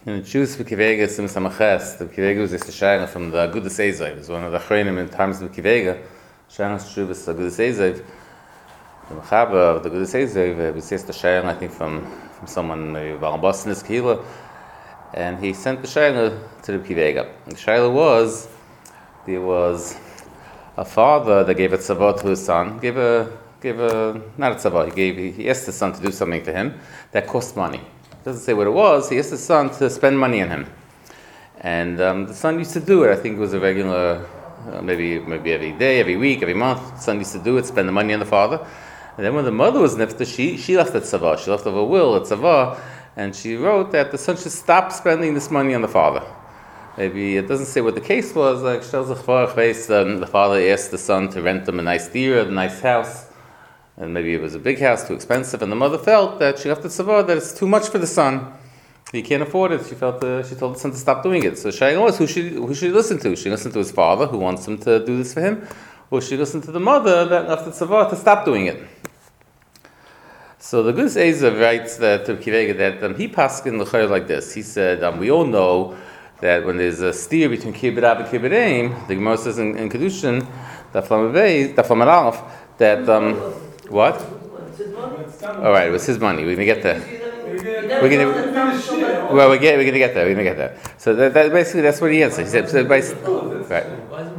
In the Jews Kivega Sim Samaches, the Kivega was a Shayna from the Agudas Ezev. It was one of the Chreinim in times of Kivega. Shayna's Shuvas Agudas Ezev. The Mechaber of the Agudas Ezev was just a Shayna, I think, from someone, maybe Balabas in his Kihila. And he sent the Shayna to the Kivega. The Shayna was, there was a father that gave a tzavah to his son, not a tzavah, he asked his son to do something to him that cost money. Doesn't say what it was. He asked his son to spend money on him, and the son used to do it. I think it was a regular, maybe every day, every week, every month. The son used to do it, spend the money on the father. And then when the mother was nifta, she left a tzavah. She left over a will, a tzavah, and she wrote that the son should stop spending this money on the father. Maybe it doesn't say what the case was. Like the father asked the son to rent him a nice deer, a nice house. And maybe it was a big house, too expensive, and the mother felt that she left the tzavah, that it's too much for the son. He can't afford it. She told the son to stop doing it. So Shayla was who should he listen to? Should he listen to his father, who wants him to do this for him? Or should he listen to the mother that left the tzavah to stop doing it? So the Agudas Ezev writes that to Kivega that he paskin l'chayr like this. He said, we all know that when there's a steer between kibbut av and kibbut aim, the Gemara says in Kedushin, Daf Aleph, that what? All right, it was his money. We're gonna get there. We're gonna get there. So that basically that's what he answered. He said, right.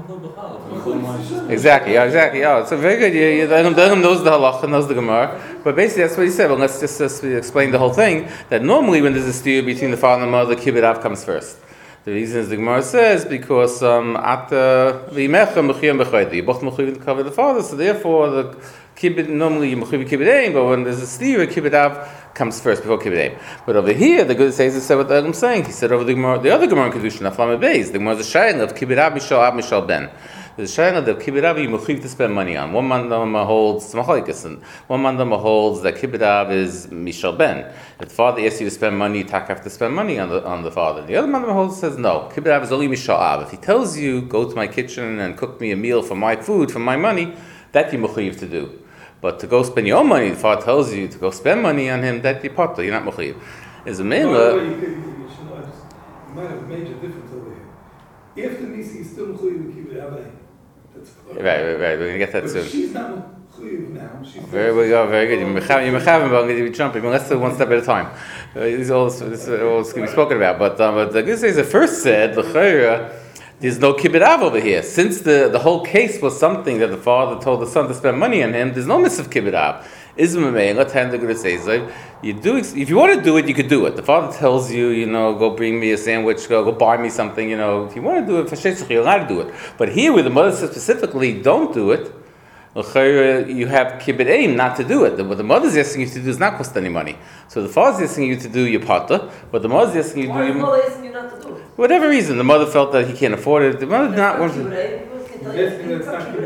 Exactly. Oh, so very good. Dagam knows the halacha, knows the Gemara. But basically that's what he said. Well, let's just explain the whole thing. That normally when there's a steer between the father and the mother, the kibbut av comes first. The reason is the Gemara says because at the imecha mechiyam b'chaydi, you both mechuyev to cover the father. So therefore the kibbut, normally you mechuyev kibbut aim, but when there's a steer, kibbut av comes first before kibbut aim. But over here, the Agudas Ezev said what I'm saying. He said over the other Gemara in Kedushin, Aflam Beis, the Gemara is a shayla of kibbut av mishal ben. There's a shayla that kibbut av you mechuyev to spend money on. One mandama holds machlokes, and one mandama holds that kibbut av is mishal ben. If the father asks you to spend money, you have to spend money on the father. The other mandama holds says no. Kibbut av is only mishal av. If he tells you go to my kitchen and cook me a meal for my food, for my money, that you mechuyev to do. But to go spend your own money, the father tells you to go spend money on him, that you're potter, you're not mechuyev. Is a mela. You might have a major difference over here. If the nisi is still mechuyev to kibbut av, that's right. We're gonna get that but soon. She's not mechuyev now. Very good. You're mechavan, but I'm going to be jumping. Let's do one step at a time. This is all going to be spoken about. But the Agudas Ezev first said the there's no kibbut av over here. Since the whole case was something that the father told the son to spend money on him, there's no mitzvah of kibbut av. Let's hand the Agudas Ezev. If you want to do it, you could do it. The father tells you, go bring me a sandwich, go buy me something. If you want to do it for sheitzach, you're allowed to do it. But here, where the mother says specifically, don't do it. You have kibbut aim not to do it. What the mother's asking you to do does not cost any money. So the father's asking you to do your potter, but the mother's asking you to do your... Why is the mother asking you not to do it? Whatever reason, the mother felt that he can't afford it. The mother did not want to... The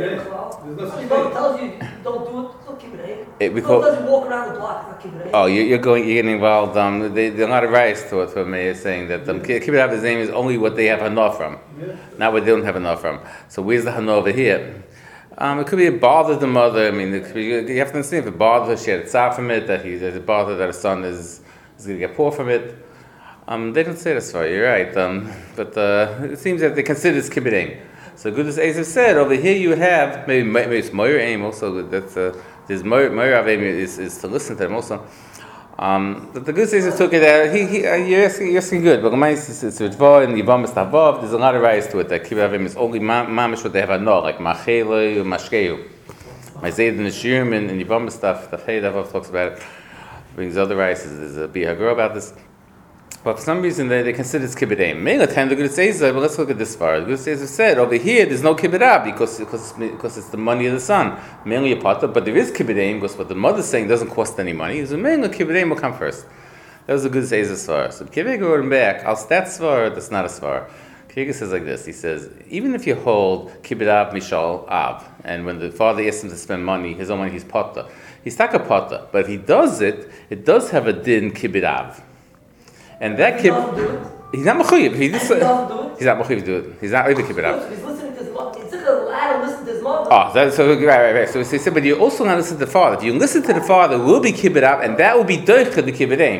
mother tells you don't do it, it's not kibbut aim. It doesn't walk around the block, it's not kibbut aim. Oh, you're getting involved. There are a lot of rights to it for me saying that kibbut av his name is only what they have hanor from, not what they don't have hanor from. So where's the hanor over here? It could be it bothered the mother. I mean, you have to understand if it bothered her, she had a tzar from it, that it bothered that her son is going to get poor from it. They don't say this far, you're right. But it seems that they consider this kibbut aim. So Agudas Ezev said, over here you have, maybe it's Moyer aim also, there's Moyer av aim is to listen to them also. But the Agudas Ezev took it out, you're asking good, but it's Ritva and Yivam Mistavav, there's a lot of rise to it, that kibbut av aim is only mamish what they have anor, like Machele or Mashkeu. My Zayd and the Shirim and Yivam Mistav, the Feidav talks about it, brings other rises, there's a Bihagro about this. But for some reason they consider it's kibbut aim. Mela time the Agudas Ezev, but let's look at this far. The Agudas Ezev said over here there's no kibbut av because it's the money of the son, mainly a potter. But there is kibbut aim because what the mother's saying doesn't cost any money. So mainly kibbut aim will come first. That was the Agudas Ezev svar. So Kivega going back, I'll stat svar. That's not a svar. Kivega says like this. He says even if you hold kibbut av mishal av, and when the father asks him to spend money, his own money, he's potter. He's not a potter, but if he does it, it does have a din kibbut av. And that kibbut, he's not mechuyev. He's not mechuyev to do it. He's not even kibbut av. He's listening to his mother. It's allowed to listen to his mother. Right. So he said, but you also not listen to the father. If you listen to the father, it will be kibbut av, and that will be doicha the kibbut aim.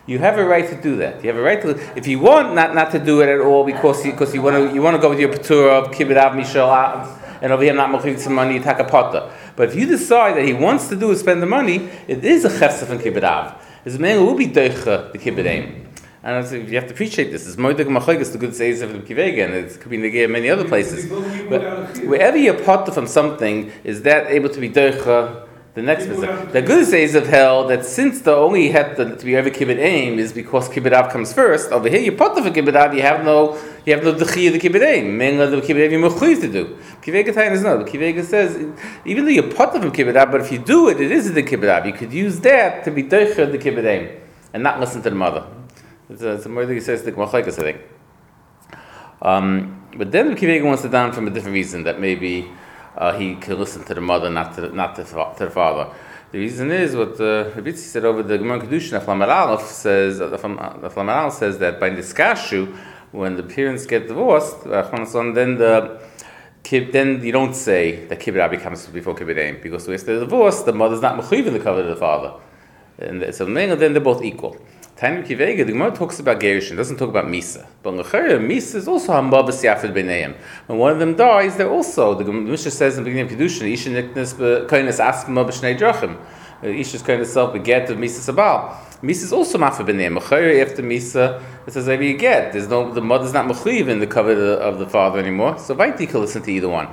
You have a right to do that. You have a right to. If you want not to do it at all because you want to go with your patura of kibbut av mishal and over here not making some money, you take a potter. But if you decide that he wants to do is spend the money, it is a chefsef and kibbut av. It's a man who will be doicha the kibbut aim. And you have to appreciate this. It's moedik machoigas the good says of the kivega, and it could be negay in many other places. But wherever you're potter from something, is that able to be doicha the next mitzvah? The good says of hell that since the only had to be ever kibbut aim is because kibbut av comes first. Over here, you potter for kibbut av, you have no dechiyah the kibbut aim. Mainly the kibbut aim you're mechuyev to do. Kivega time is no. The kivega says even though you're potter from kibbut av, but if you do it, it is the kibbut av. You could use that to be doicha the kibbut aim and not listen to the mother. It's a more that he says the Gmachaikas, I think. But then the Kivega wants to down from a different reason, that maybe he can listen to the mother, not to the father. The reason is what Rabitzi said over the Gemara Kedushin. Aflam Aleph says that by Niskashu, when the parents get divorced, then you don't say that Kibbut Abi comes before Kibbut Aim, because when they're divorced, the mother's not mechuyev in the covenant of the father, and so then they're both equal. Tanya Kivega, the Gemara talks about Gerushin, doesn't talk about Misa. But Misa is also Hamba B'Siyafid B'Neim. When one of them dies, they're also, the Mishnah says in the beginning of Kedushin, Isha Niknes B'Koines Askma B'Shnei Drachim. Isha's Koines self beget of Misa Sabal. Misa is also Mafid B'Neim. After Misa, it says every get. The mother's not Mechuyev in the covenant of the father anymore, so Vaiti can listen to either one.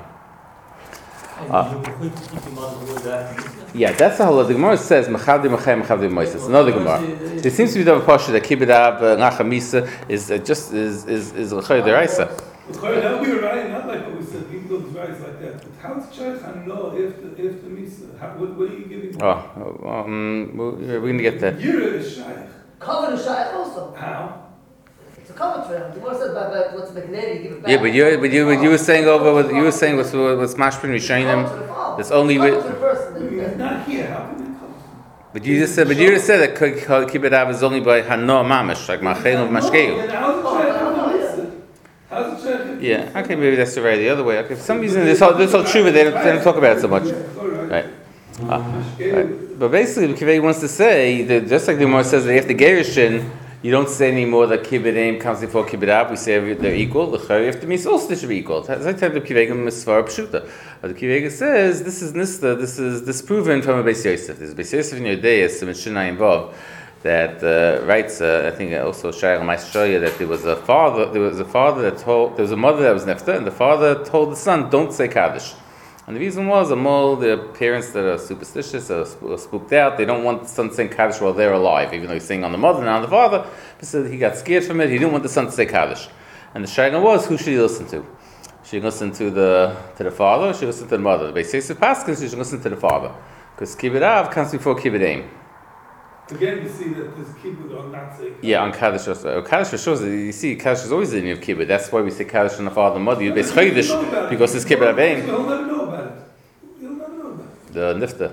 Yeah, that's the whole. The Gemara says Mechavdi Mechay Mechavdi Moises. Another Gemara. It seems to be the pasha that Kibbut Av Nacha Misa is just is L'chayr Deraisa. That would be right, not like what we said. Even though it's right like that. But how's Shaykh Hanlo if the Misa? What are you giving? We're going to get that. Yira is Shaykh. Covenant is Shaykh also. How? It's a covenant for him. The Gemara said by what's the Megneri, you give it back. Yeah, but you were saying what's Mashpin Rishayim. That's only with. It's not here. How can it come? But you just said that Kibbut Av is only by Hano Mamish, like Machel of Mashkeu. How's it Shaykh? Yeah, okay, maybe that's the right the other way. Okay, for some reason this whole tshuva they don't talk about it so much. Right. But basically, Kivei wants to say that just like the Gemara says that after Gerushin, you don't say anymore that Kibbut Aim comes before Kibbut Av. We say they're equal. The Chari after Misa also should be equal. As I tell the Kivega Misvar Pshuta. The Kivega says this is Nista. This is disproven from a Beis Yosef. There's Beis Yosef in Yodeis, in Shinai involved, that writes. I think also Shail might show you that there was a father that told. There was a mother that was nefta, and the father told the son, "Don't say Kaddish." And the reason was, the parents that are superstitious are spooked out. They don't want the son to say Kaddish while they're alive, even though he's saying on the mother and on the father. So he got scared from it. He didn't want the son to say Kaddish. And the shayla was, who should he listen to? Should he listen to the father, or should he listen to the mother? They say Paskins, he should listen to the father, because Kibbut Av comes before Kibbut Aim. Again, you see that this kibbut on not saying. Yeah, on Kaddish also. Kaddish shows you see Kaddish is always in your kibbut. That's why we say Kaddish on the father and mother. You base Chodesh because it's Kibbut Avim. He'll never know about it. He'll never know about it. The nifta.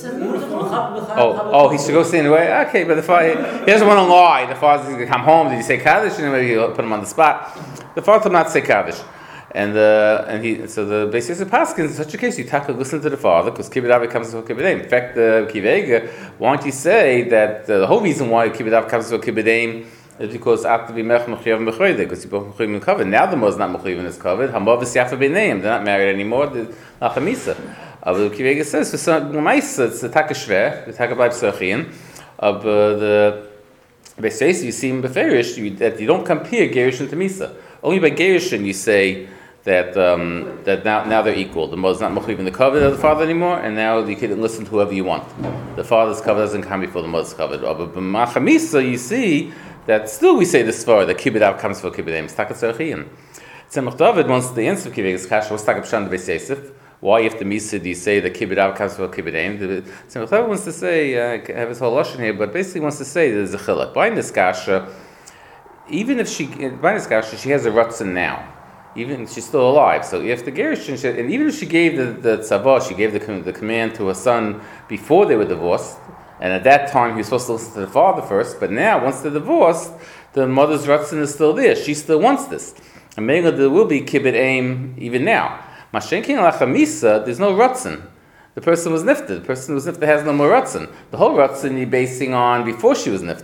Oh, he should go stay in the way. Okay, but the father he doesn't want to lie. The father's going to come home. Did he say Kaddish? And maybe he'll put him on the spot. The father will not say Kaddish. So the basis of Paskin in such a case you have to listen to the father because Kibbut Av comes to Kibbut Aim. In fact, the Kivega, why don't you say that the whole reason why Kibbut Av comes to Kibbut Aim is because after we mech mechayav mechoyde, because you both mechayav in covered. Now the mother's not mechayav in his covered. Hamav is yafa b'neim. They're not married anymore. They're not chamisa. But the Kivega says for some ma'isa it's the takashver, the takabay p'sachiyim. Of the basis you see in beferish that you don't compare gerushin to misa. Only by gerushin you say that now they're equal. The mother's not mechuyev in the covenant of the father anymore, and now you can listen to whoever you want. The father's covenant doesn't come before the mother's covenant. But b'machamisa, you see that still we say this far that Kibbut Av comes for Kibbut Aim. It's takat tzarchiyim. Tzemach David wants the answer of Kivega's kasha. What's takat pshan Beis Yosef? Why after Misa do you say that Kibbut Av comes for Kibbut Aim? Tzemach David wants to say, have his whole lashon here, but basically wants to say there's a chiluk. By this kasha, even if she has a ratzon now. Even if she's still alive, so if the Gerushin, and even if she gave the tzavah, she gave the command to her son before they were divorced, and at that time he was supposed to listen to the father first, but now once they're divorced, the mother's ratzon is still there. She still wants this, and maybe there will be kibbut aim even now. Mashenkin lachamisa, there's no ratzon. The person was nifta. The person who was nifta has no more ratzon. The whole ratzon you're basing on before she was nifta.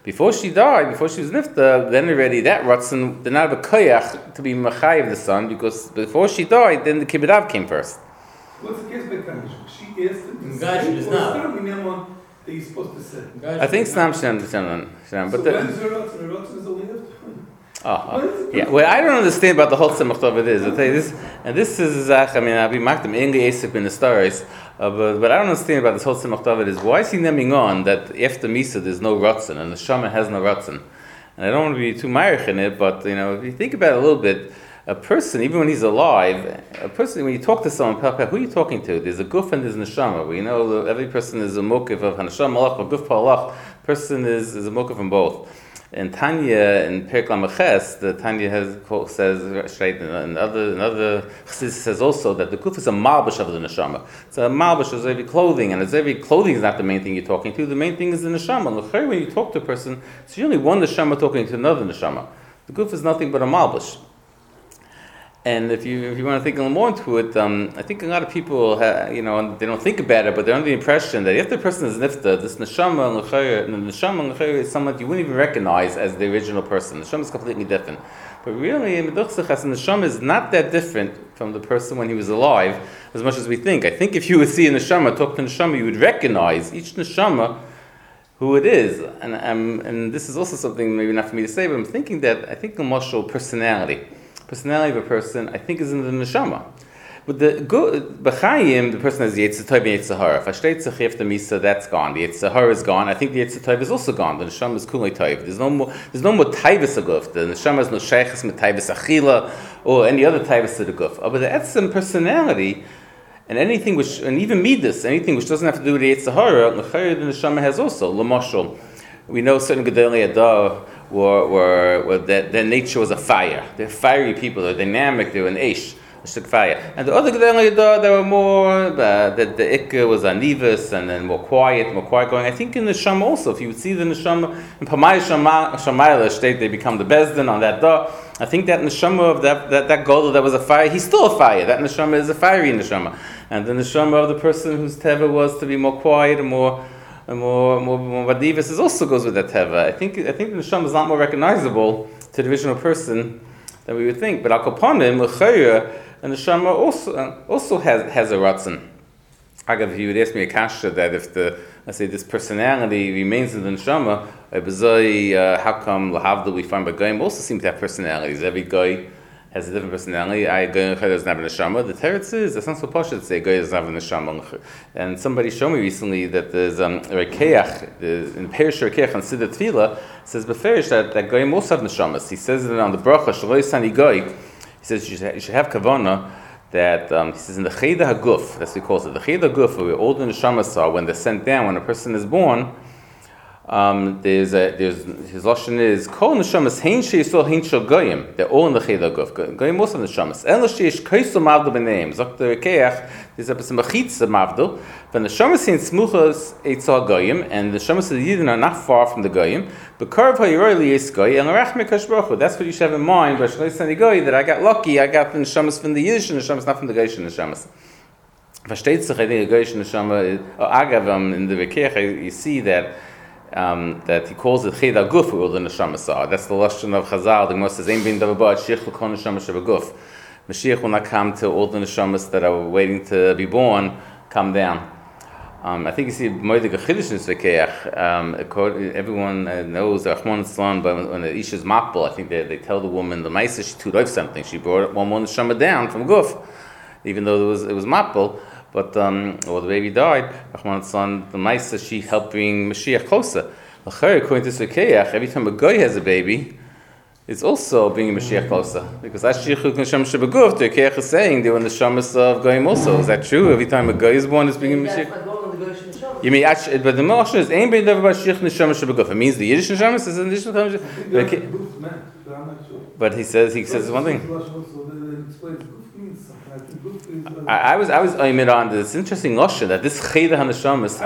Before she died, before she was nifta, then already that Ratzon did not have a koyach to be machayev the son, because before she died, then the kibbud av came first. What's the case by Tanish? She asked him to Guys, say, it's or not. that he's supposed to say? I think Snam Shem, but So when is her Ratzon? Her Ratzon is only after. Yeah. Well, I don't understand about the whole tzemach tov it is. I'll tell you this, and this is I mean, I'll be marked in English Esek in the stories, but I don't understand about this whole tzemach tov it is. Why is he naming on that after Misa there's no Ratzon and the Shama has no Ratzon? And I don't want to be too myrich in it, but if you think about it a little bit, a person, even when he's alive, a person, when you talk to someone, who are you talking to? There's a guf and there's neshama. We know every person is a mokiv of hanasham malach or guf palach. Person is a mokiv from both. And Tanya in Perek Lamaches, the Tanya says straight, and other chassidus says also that the guf is a malbush of the neshama. It's a malbush of every clothing, and as every clothing is not the main thing you're talking to. The main thing is the neshama. And when you talk to a person, it's usually one neshama talking to another neshama. The guf is nothing but a malbush. And if you want to think a little more into it, I think a lot of people, they don't think about it, but they're under the impression that if the person is nifta, this neshama and is someone you wouldn't even recognize as the original person. The neshama is completely different. But really, the neshama is not that different from the person when he was alive, as much as we think. I think if you would see a neshama, talk to a neshama, you would recognize each neshama who it is. And this is also something maybe not for me to say, but I'm thinking that I think the mashal personality of a person, I think, is in the neshama. But b'chayim, the person has Yetzer Tov and Yetzer Hara. If I state tzachif the misa, that's gone. The Yetzer Hara is gone. I think the Yetzer Tov is also gone. The neshama is kulei tov. There's no more taivus aguf. The neshama is no sheiches mit taivus achila or any other taivus to the guf. But the etzem personality and anything which, and even midas, anything which doesn't have to do with the Yetzer Hara, the neshama has also. L'mashal, we know certain gedolei adah were their nature was a fire. They're fiery people. They're dynamic. They were an ish, a shtuk fire. And the other gedolei they were more the ikka was anivus and then more quiet going. I think in the neshama also, if you would see the neshama in Pamay Shamayla state, they become the bezdin on that da. I think that neshama of that gadol that was a fire, he's still a fire. That neshama is a fiery neshama, and the neshama of the person whose teva was to be more quiet and more vadivus also goes with that teva. I think the neshama is a lot more recognizable to the original person than we would think. But al kaponim l'chayra, the neshama also has a ratzon. Agav, if you would ask me a kasha that if this personality remains in the neshama, how come lahavdil we find by goyim also seem to have personalities? Every guy has a different personality. Goy doesn't have a neshama. The teretz is, that's not so posh to say Goy doesn't have a neshama. And somebody showed me recently that there's Rekeach, in Perish Rekeach on Siddur Tefillah, says Beferish that Goy also have neshamas. He says it on the bracha, Shaloi Sani Goy, he says you should have kavana, that he says in the Cheda HaGuf, that's what he calls it, the Cheda HaGuf, where all the neshamas are, when they're sent down, when a person is born, there's his lashon is kol neshamas hein sheisol hein shel goyim. They're all in the cheda guf. Goyim also neshamas. El sheish kaiso mavdol b'neim. Zok the rekeach. There's a person machitza mavdol. But neshamas hein smuchas eitzal goyim, and the neshamas of the yidden are not far from the goyim. B'karv ha'yiroi liyis goy and l'rach mekash baruch hu. That's what you should have in mind. But shalei sani goy, that I got lucky. I got the neshamas from the yiddish neshamas, not from the goyish neshamas. Versteht sich, I think the goyish neshama. Agav in the rekeach, you see that. That he calls it Cheda Guf, where all the neshamas are. That's the lashon of Chazal. The Gemara says, "Ein bin davabad Mashiach l'kol neshama shebaguf." Mashiach will not come to all the neshamas that are waiting to be born. Come down. I think you see Moedik Chiddush in Svekeach. Everyone knows the Rahman Islam, but when the Isha is makbel, I think they tell the woman the Maisa she took something. She brought one more neshama down from Guf, even though it was makbel. But or the baby died, Rahman's son, the Maisa, she helped bring Mashiach closer. According to Svekeach, every time a guy has a baby, it's also bringing Mashiach closer. Because that's Shichuk Neshama Shebaguf, the Keach is saying they were in the Shamas of Goyim also. Is that true? Every time a guy is born, it's bringing Mashiach? You mean, actually, but the Moshe is ain't been about Shich Neshama Shebaguf. It means the Yiddish Neshama is an additional Neshama. But he says one thing. I was aiming on this interesting notion that this Cheda HaNeshama is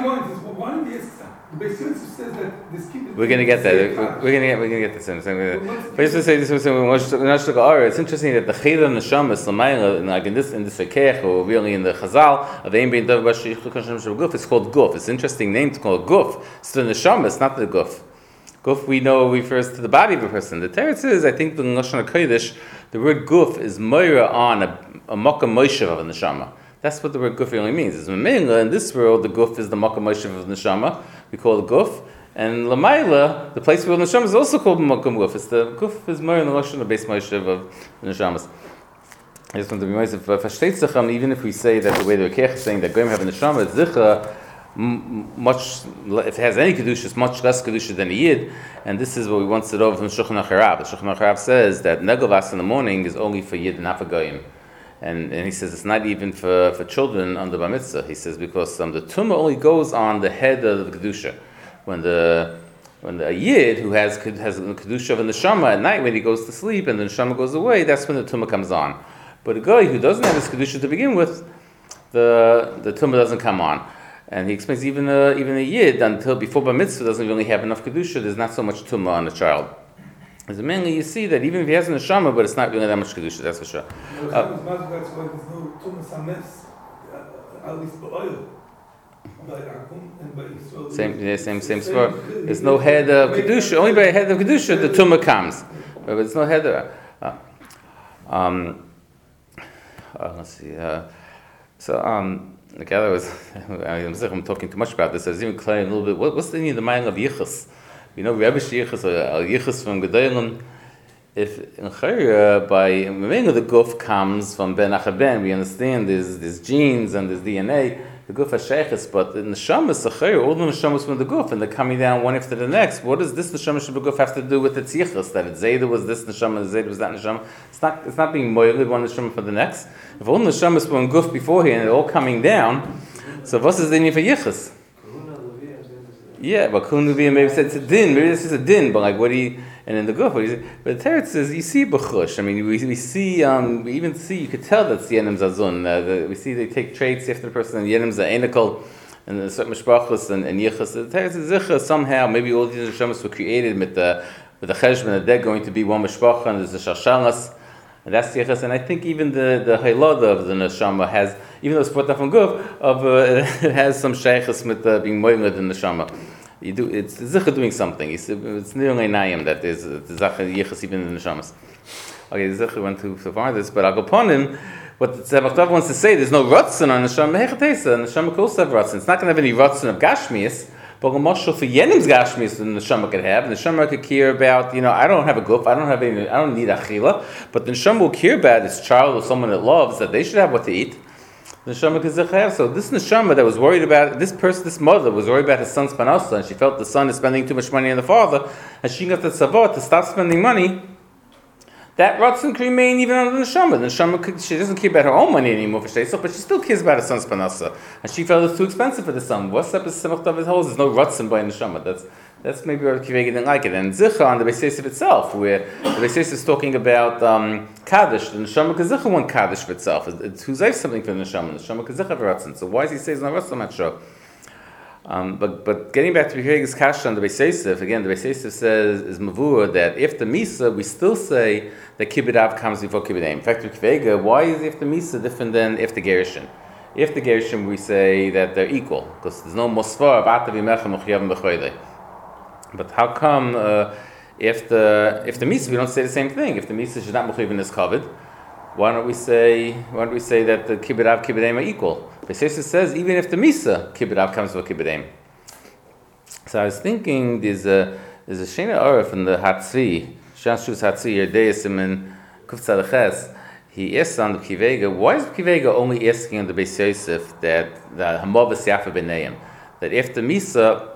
we're going to get that. We're going to get this. But just to say this, it's interesting that the Cheda HaNeshama is like in this Rekeach, or really in the Chazal of Ein Bein Dov B'Shich L'Kol Neshama Shebaguf, it's called Guf. It's an interesting name to call it Guf. It's the Neshama, it's not the Guf. Guf we know refers to the body of a person. The teretz is, I think, the Lashon HaKodesh, the word guf is moira on a makam moshev of a neshama. That's what the word guf really means. It's Memela, in this world, the guf is the makam moshev of the neshama. We call it guf. And Lamaila, the place where the neshama is also called makam guf. It's the guf is moira in the Lashon, the base moshev of the neshamas. I just want to be mindful of Fashtetzacham, even if we say that the way the Rekech is saying that Goyim have a neshama, it's zicha, much, if it has any kedusha, it's much less kedusha than a yid, and this is what we once said over from Shulchan Aruch. Shulchan Aruch says that negovas in the morning is only for yid and not for goyim, and he says it's not even for children under bar mitzvah. He says because the tumah only goes on the head of the kedusha. When the yid who has the kedusha of a neshama at night when he goes to sleep and the neshama goes away, that's when the tumah comes on. But a guy who doesn't have his kedusha to begin with, the tumah doesn't come on. And he explains even a yid until before bar mitzvah doesn't really have enough kedusha. There's not so much tumah on the child. As mainly you see that even if he has a neshama, but it's not really that much kedusha. That's for sure. That's why there's no tumah sames, at least by oil, by Akum and by Yisrael. Same spot. There's no head of kedusha. Only by a head of kedusha the tumah comes, but there's no head of. Let's see. The other was, I'm talking too much about this. I was even clarifying a little bit. What's the meaning of the mind of yichus? We know Rebbe yichus or yichus from Gedolim. If in Chayra by the meaning of the guf comes from ben achaben, we understand there's genes and there's DNA. The guf has sheiches, but in the shamas Chayra, all the neshamas from the guf, and they're coming down one after the next. What does this neshama shebeguf have to do with its yichus? That Zayda was this neshama, Zayda was that neshama. It's not being moiled one neshama for the next. If all the neshamas were in guf beforehand, they're all coming down. So what is the need for yichus? Yeah, but Kunuvia maybe said it's a din. Maybe this is a din, but like what do you? And in the guf, what do you say? But the teretz says you see b'chush. I mean, we see we even see you could tell that's yenim zazun. We see they take traits after the person and yenim za'inikol and the certain mishpachos and yichus. The teretz is zicha somehow. Maybe all these neshamas were created with the cheshbon that they're going to be one mishpacha and there's the shashalas. And that's yichus. And I think even the haylada of the neshama has, even though it's brought up from guf, it has some sheikhs with being moiled in the neshama. It's zicha doing something. It's nearly nayim that there's zicha yichus even in the neshamas. Okay, the zicha went too far this, but I'll go upon him. What the Tzemach Tov wants to say, there's no rotzen on neshama. Hechatesa, neshama could also have rotzen. It's not going to have any rotzen of gashmias, but a mashal for yenim's gashmias the neshama could have. The neshama could care about, I don't have a guf, I don't need achila, but the neshama will care about its child or someone it loves that they should have what to eat. The neshama kizach. So this neshama that was worried about this mother was worried about his son's panasa, and she felt the son is spending too much money on the father, and she got the tzavot to stop spending money. That rotzen can remain even on the neshama. The neshama, she doesn't care about her own money anymore for shteisach, but she still cares about her son's panasa, and she felt it's too expensive for the son. What's up with Tzemach Tov holds? There's no rotzen by neshama. That's maybe where Kivega didn't like it. And Zicha on the Beis Yosef itself, where the Beis Yosef is talking about Kaddish, the Neshama Kazicha want Kaddish for itself. It's Huzayf something for the Neshama Kazicha v'ratzin. So why does he say it's not Ratzon? I'm not sure. But getting back to Kivega's Kasha on the Beis Yosef, again, the Beis Yosef says, is Mavur, that if the Misa, we still say that Kibbud Av comes before Kibbud Eim. In fact, with Kivega, why is if the Misa different than if the Gershon? If the Gershon, we say that they're equal, because there's no Mosfar of Ata v'mecha m'chiyavim b'choydei. But how come if the Misa we don't say the same thing? If the Misa is not mechuyev in this covered, why don't we say that the Kibbud Av Kibbud Eim are equal? Beis Yosef says even if the Misa Kibbud Av comes with Kibbud Eim. So I was thinking there's a Shena Oref in the Hatzvi, Shashus Hatzvi Yerdei Simin Kuf Tzadches. He asks on the Kivega, why is Kivega only asking on the Beis Yosef that the Hamavas Yafa B'neim, that if the Misa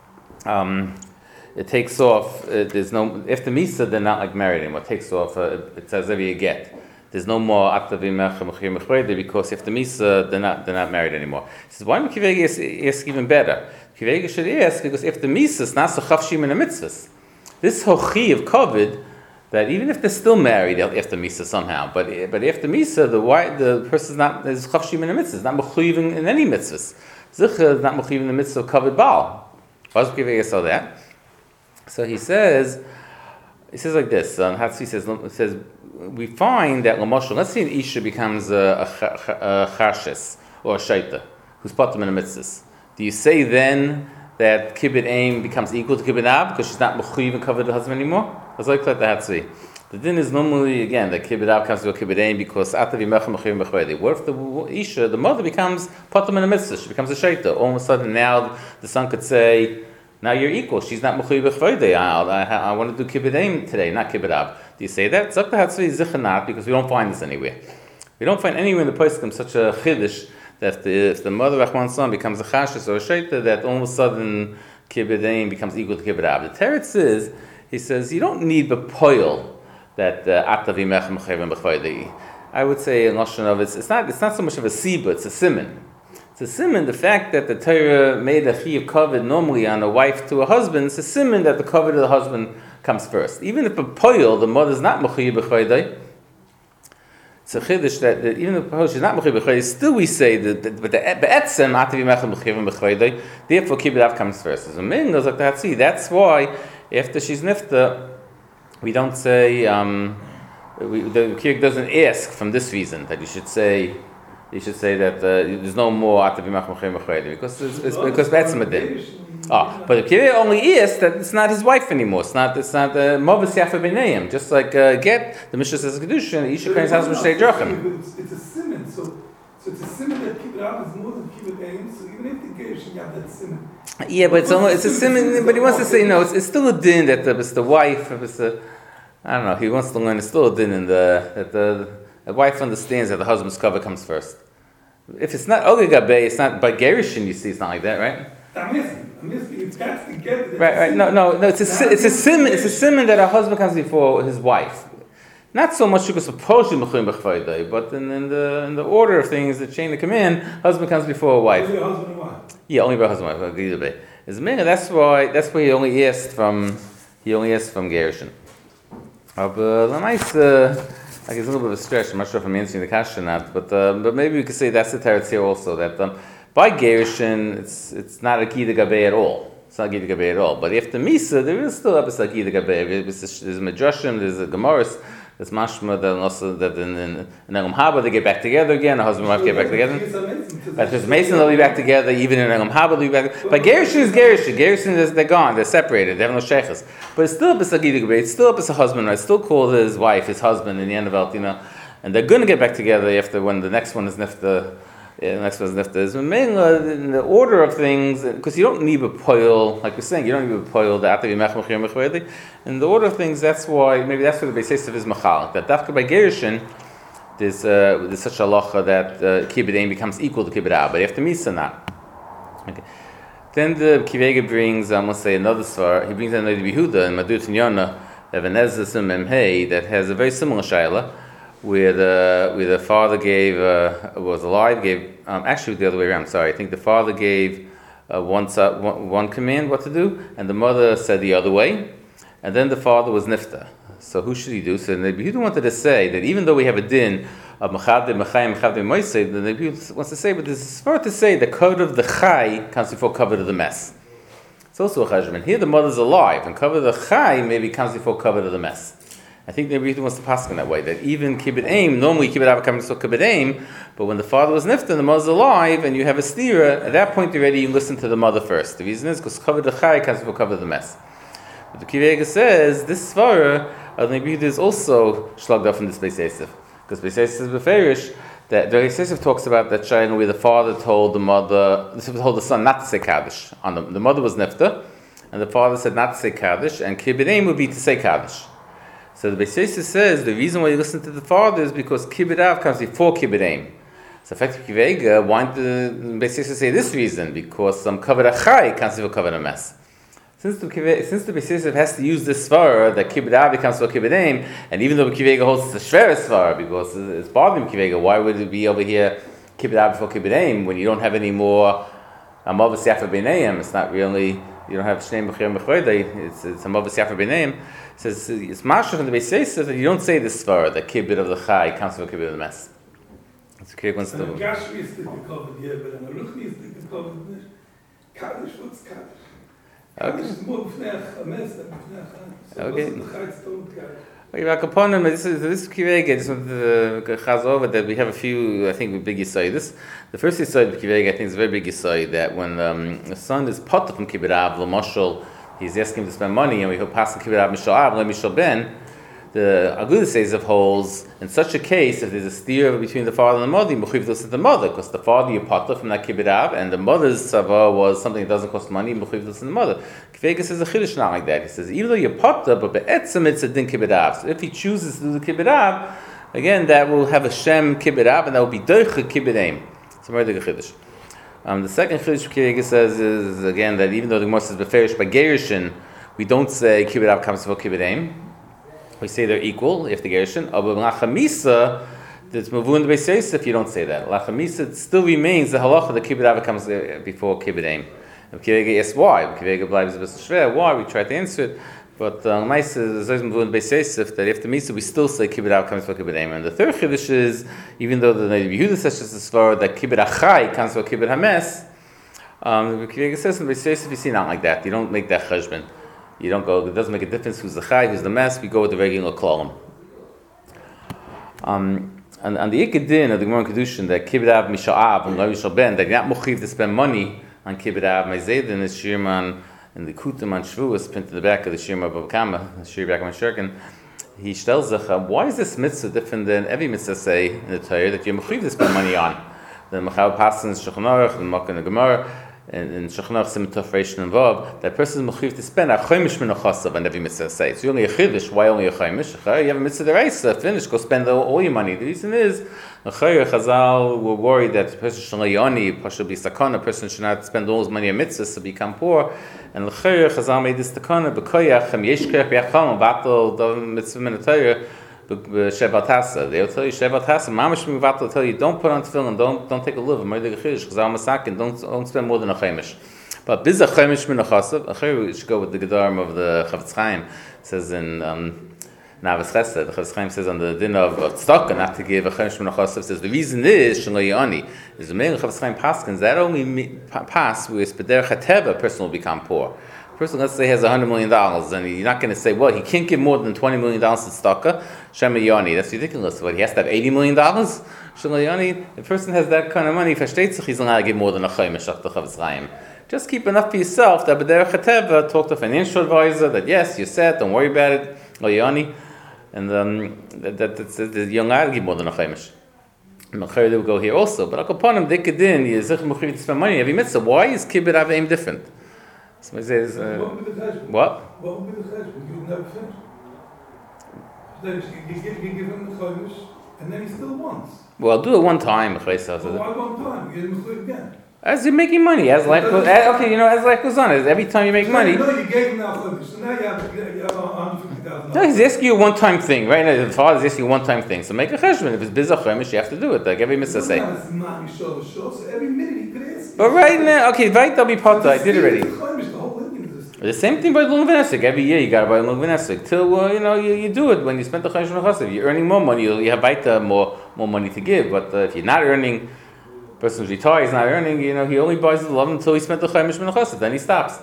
it takes off. There's no. If the Misa, they're not like married anymore. It takes off. It says every you get. There's no more because if the Misa, they're not married anymore. He says, why would Kivega ask even better? Kivega should ask because if the Misa is not so chafshim in the mitzvahs, this hochi of COVID, that even if they're still married after Misa somehow, but after Misa, the person is chafshim in the mitzvahs, not mechuyev in any mitzvahs. Zicha is not mechuyev in the mitzvah of covered baal. Why does Kivega say that? So he says like this. Hatzvi says we find that l'moshel. Let's say an isha becomes a charshes or a shaita who's patum in the mitzvahs. Do you say then that kibbut aim becomes equal to kibbut av because she's not mechuyev and covered the husband anymore? As I like that tzvi. The din is normally again that kibbut av comes to a kibbut aim because atav yimechem mechuyev b'chvaydi. What if the isha, the mother, becomes patam in a mitzvah? She becomes a shaita. All of a sudden now the son could say, now you're equal. She's not mechuyev b'chvaydi. I want to do kibbut aim today, not kibbut av. Do you say that? Zok the hatzvi zichanat because we don't find this anywhere. We don't find anywhere in the poskim such a chiddush that if the mother of one son becomes a chashish or a shaita, that all of a sudden kibbut aim becomes equal to kibbut av. The teretz is, he says, you don't need the poil that atav yimechem mechuyev b'chvaydi. I would say in lashon of it's not so much of a siba, it's a siman. It's a siman, the fact that the Torah made a chiyuv kavod normally on a wife to a husband, it's a siman that the kavod of the husband comes first. Even if a poil, the mother is not mechuyev b'chvaydi, it's a chiddush that even if the poil she's not mechuyev b'chvaydi, still we say that but the be'etzem atav yimechem mechuyev b'chvaydi, therefore kibbut av comes first. As a man goes like that, see, that's why after she's nifta, we don't say, the Kirik doesn't ask from this reason that you should say that there's no more Atav Yimechem Mechuyev B'chvaydi because that's a din. But the Kirik only asks that it's not his wife anymore. It's not Movas Yafa B'neim. Just like get the Mishnah says Kedushin, Isha Kain's house Mishnei Drachim. It's a siman, so it's a siman that kibbut av is more than kibbut aim. So even if the gerushin, you have that siman. Yeah, but it's a siman. But he wants to say it's still a din that if it's the wife, if it's I don't know. He wants to learn. It's still a din that the wife understands that the husband's cover comes first. If it's not Oge Gabei, it's not by Gerushin. You see, it's not like that, right? I'm missing. It's got to get right. No. It's a siman that a husband comes before his wife. Not so much because supposedly mechuyev b'chvaydi, but in the order of things, the chain of command, husband comes before a wife. Only husband and wife. Yeah, only by husband and wife. That's why he only asked from Gerushin. But I guess it's a little bit of a stretch. I'm not sure if I'm answering the question or not, but maybe we could say that's the teretz here also, that by Gerushin, it's not a Gida Gabei at all. It's not a Gida Gabei at all. But after Misa, there is still a Gida Gabei. There's a Midrashim, there's a Gemaras, there's Mashma, that in Elam Haba they get back together again, a husband and wife get back together. But if there's Mason, they'll be back together, even in Elam Haba they'll be back together. But Gerushin is Gerushin. Gerushin, they're gone, they're separated, they have no sheikhs. But it's still a Gida Gabei, it's still a husband, right? It's still called his wife, his husband in the end of Altina. And they're going to get back together after when the next one is Nifta. The next one is Nifta. Is in the order of things, because you don't need a poil, like we're saying, you don't need a poil, the Atav Yimechem Mechuyev B'chvaydi. In the order of things, that's why, maybe that's where the basis of is Machal. That Dafka by Gerushin, there's such a halacha that Kibbut Aim becomes equal to Kibbut Av, but after Misa, not. Okay. Then the Kivega brings, I'm going to say another svar, he brings another Yehuda in Madut Nyana, Evanezah Sim Memhei, that has a very similar shayla, where the father was alive, actually the other way around, sorry. I think the father gave one command what to do, and the mother said the other way, and then the father was nifta. So who should he do? So the Yehuda wanted to say that even though we have a din of Mechavde, Mechayim, Mechavde, Moisei, the Yehuda wants to say, but this is far to say the code of the Chai comes before cover of the mess. It's also a cheshbon. Here the mother's alive, and cover of the Chai maybe comes before cover of the mess. I think the Rebbe wants to pass in that way, that even Kibbut Aim, normally Kibbut Av comes to Kibbut Aim, but when the father was nifta and the mother's alive, and you have a stira, at that point already you listen to the mother first. The reason is because cover the Chai comes before cover the mess. But the Kivega says, this svara, the Rebbe is also shlugged off in this Beis Yosef. Because Beis Yosef is beferish, that the Beis Yosef talks about that shayla where the father told the son not to say Kaddish. The mother was nifta, and the father said not to say Kaddish, and Kibbut Aim would be to say Kaddish. So the Beis Yosef says the reason why you listen to the father is because Kibbut Av comes before Kibbut Aim. So effectively, Kivega, why did the Beis Yosef say this reason? Because Kavod Achai comes before Kavod Ames. Since the Beis Yosef has to use this svara that Kibbut Av becomes before Kibbut Aim, and even though Kivega holds it's a shver svara because it's bothering Kivega, why would it be over here Kibbut Av before Kibbut Aim when you don't have any more Amavos Yafa B'neim? It's not really, you don't have Shnei B'chayim B'chayim, it's Amavos Yafa B'neim. Says it's mashal from the Beis Yosef that you don't say this svara that Kibbut of the Chai comes from Kibbut of the mess. It's clear once the Gashmi is the covered here, but an Aruchni is the covered. Kaddish, what's Kaddish? Kaddish is more b'fnei a mess than b'fnei a Chai. So okay. the Chai is told Kaddish. Upon him, this Kivega, I just want to chaz over that we have a few, I think, big yisoides. The first yisoid of Kivega, I think, is a very big yisoid that when the son is potter from Kibbutz Av, L'moshel, he's asking him to spend money, and we hope pass the Kibbutz Av Mishal Av, Le Mishal Ben. The Agudas says of holds in such a case if there's a steer between the father and the mother, you mechuv dos to the mother because the father you potter from that Kibbutz Av, and the mother's tzava was something that doesn't cost money, you mechuv dos to the mother. Kivega says a chiddush not like that. He says even though you potter, but be'etzem it's a din Kibbutz Av. So if he chooses to do the Kibbutz Av, again that will have a shem Kibbutz Av, and that will be doicha Kibbutz Eim. It's a very chiddush. The second chiddush Kivega says is again that even though the Gemara says beferish by gerushin, we don't say Kibbutz Av comes before Kibbutz Eim. We say they're equal if the gerushin. But lachamisa, it's mavun beis yosef. You don't say that. Lachamisa it still remains the halacha that kibbutz av comes before kibbutz eim. And Kivega asks why. Kivega bleibt a bit schwer. Why? We try to answer it. But ma'isa is mavun beis yosef that if the misa we still say kibbutz av comes before kibbutz eim. And the third chiddush is even though the Yehuda says just as far that kibbutz achai comes before kibbutz hames. Kivega says in beis yosef you see not like that. You don't make that cheshbon. You don't go, it doesn't make a difference who's the chai, who's the mess, we go with the regular klolim. And the Ikadin of the Gemara Kedushin, that Kibbutz Av Misha'av and Lo Yishal Ben, that you're not mochiv to spend money on Kibbutz Av. My Zaydin is Shirman, and the Kutam on Shavuos, pinned to the back of the Shirma Bava Kama, the Shir Back of Shirkin. He tells Zach, why is this mitzvah different than every mitzvah say in the Torah that you're mochiv to spend money on? The Machal Pasans, Shulchan Aruch, the Makkah and the Gemara, and Shachanach Simtov Reish and Vav, that person is mechuyev to spend a chomish min achasav on every mitzvah say. So you're only a chiddush. Why only a chomish? You have a mitzvah deraisa. Finish. Go spend all your money. The reason is Chazal were worried that the person should not yoni, should be sakana. A person should not spend all his money on mitzvahs to become poor. And Chazal made this takana b'koyach yeshkech b'yachal battle the mitzvah min Torah. Shevat Hasa. They'll tell you Shevat Hasa. Mamash Mivat will tell you don't put on tefillin, don't take a liver. Don't spend more than a chaimish. But biz a chaimish min a chasav. A chaimish should go with the gedarm of the Chavetz Chaim. It says in Navas Chesed. The Chavetz Chaim says on the din of tzedakah not to give a chaimish min a chasav. Says the reason is shaloi yani is the main Chavetz Chaim paskins that only pass with b'derech hateva a person will become poor. Person, let's say, has $100 million, and you're not going to say, well, he can't give more than $20 million to tzedakah. Shema Yoni, that's ridiculous. What, he has to have $80 million? Shema Yoni, the person has that kind of money, he's allowed to give more than a chaimish after Chavetz Chaim. Just keep enough for yourself. That b'derech hateva, talk to a financial advisor that yes, you're set, don't worry about it. Yoni, and that you're allowed to give more than a chaimish. They will go here also, but upon him, Dikadin, you're to spend money every mitzvah. Why is Kibbutz Av Eim different? Somebody says, what? What would be the cheshbon? You would never finish. Then you give him the chomish, and then he still wants. Well, I'll do it one time. Why one time? You give him the again. As you're making money, as life goes, as life goes on, every time you make money. No, you gave him that chomish, so now you have $150,000. No, he's asking you a one-time thing, right? Now, the father's asking you a one-time thing. So make a cheshbon. If it's bizarre chomish, you have to do it. Like every mitzvah say. So every minute he could ask. But right now, okay, right, I'll be potter. I did already. The same thing by Lung Venesik. Every year you got to buy Lung Venesik. Till you do it when you spend the Chayish Mechasav. If you're earning more money, you have more money to give. But if you're not earning, person who's retired, he's not earning. He only buys the love until he spent the Chayish Mechasav. Then he stops.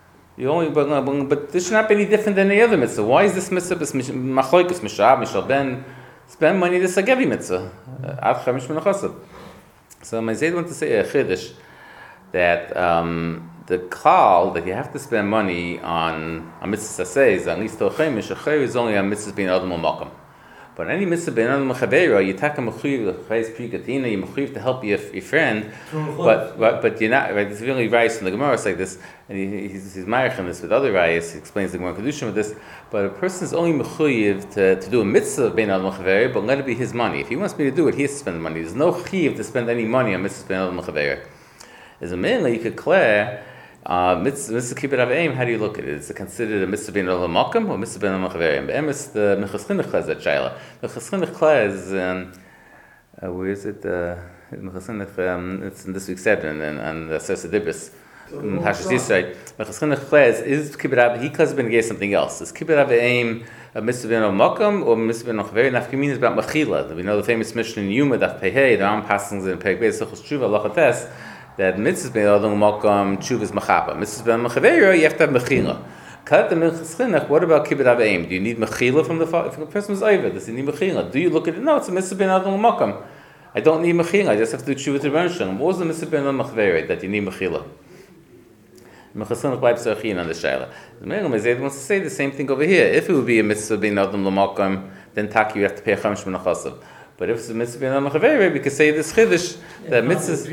But this should not be any different than any other mitzvah. Why is this mitzvah? Machloikus Mishab Mishal Ben. Spend money this like every mitzvah. Ad Chayish Mechasav. So my Zayd want to say a chiddush that the klal that you have to spend money on a mitzvah says at least a chaimish is only a mitzvah being adam makam. But any mitzvah being adam chavera, you take a mechuyev chayes pri katina, you mechuyev to help your friend. But you're not right. It's really rice in the Gemara like this, and he's marich in this with other rayas. He explains the Gemara Kedushin with this. But a person is only mechuyev to do a mitzvah being adam chavera, but let it be his money. If he wants me to do it, he has to spend the money. There's no chiv to spend any money on mitzvah being adam chavera. As a man, you could declare mitzvah kibbutz av eim. How do you look at it? Is it considered a mitzvah bein olam makam or mitzvah bein olam chaverim? Be'emes the Minchas Chinuch has that shaila. Minchas Chinuch is where is it? Minchas Chinuch it's in this week's Sedron and the Sesa Dibris. Hashas Yisrael. Minchas Chinuch is kibbutz av he has been against something else. Is kibbutz av eim a mitzvah bein olam makam or mitzvah bein olam chaverim? Nafkamin is about mechila. We know the famous Mishnah in Yuma Daf Pehei. The Ram passings in Perek Beis Sochos Tshuva Lachates. That mitzvah bein adam makam tshuva is machapa. Mitzvah bein chaveira you have to have mechila. What about kibbut aveim? Do you need mechila from the father? If a person is over, does he need mechila? Do you look at it? No, it's a mitzvah ben adam l'makam. I don't need mechila. I just have to do tshuva to Rebbeinu Shalom. What was the mitzvah ben adam machveret that you need mechila? Mechassanach bleibt zachin on the shaila. The Meir Mazed wants to say the same thing over here. If it would be a mitzvah ben adam l'makam, then taki you have to pay chamish menachasav. But if it's a mitzvah ben adam machveret, we can say this chiddush that mitzvah.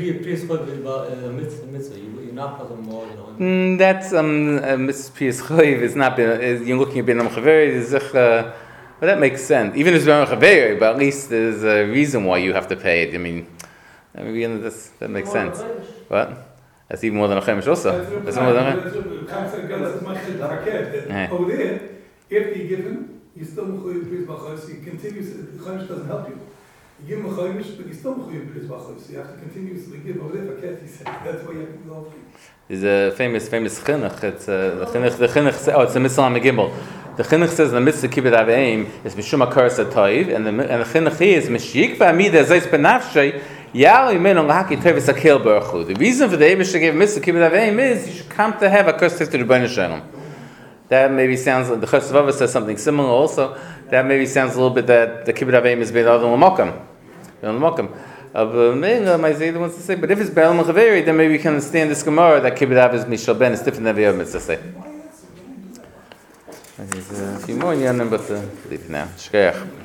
That's mitzvah piyas choiv. It's not you're looking at ben adam machveret. But that makes sense. Even if it's ben adam machveret, but at least there's a reason why you have to pay it. I mean that makes sense. What? That's even more than a chemish also. That's more than over there, if you give him, you still mechuyev pris b'chos. He continues. The chemish doesn't help you. You give him a chemish, but you still mechuyev pris b'chos. You have to continuously give. Over there, faket. He said that's why you have to go. There's a famous chinuch. It's the chinuch. Oh, it's a mitzvah megimel. The chinuch says the mitzvah kibbut aveim is mishum akaras toiv, and the chinuch is mishik v'amida zeis benafshay. The reason for the Eibush to give mitzvah kibbut aveim is you should come to have a curse to the Rebbeinu Shalom. That maybe sounds like the Chos Vava says something similar also. That maybe sounds a little bit that the kibbut aveim is ben adam l'makam. Meir wants to say, but if it's ben adam l'chaveri, then maybe we can understand this Gemara that kibbut aveim is mishal ben. It's different than every other mitzvah say. There's a few more in Yanim, but leave it now. Shkeach.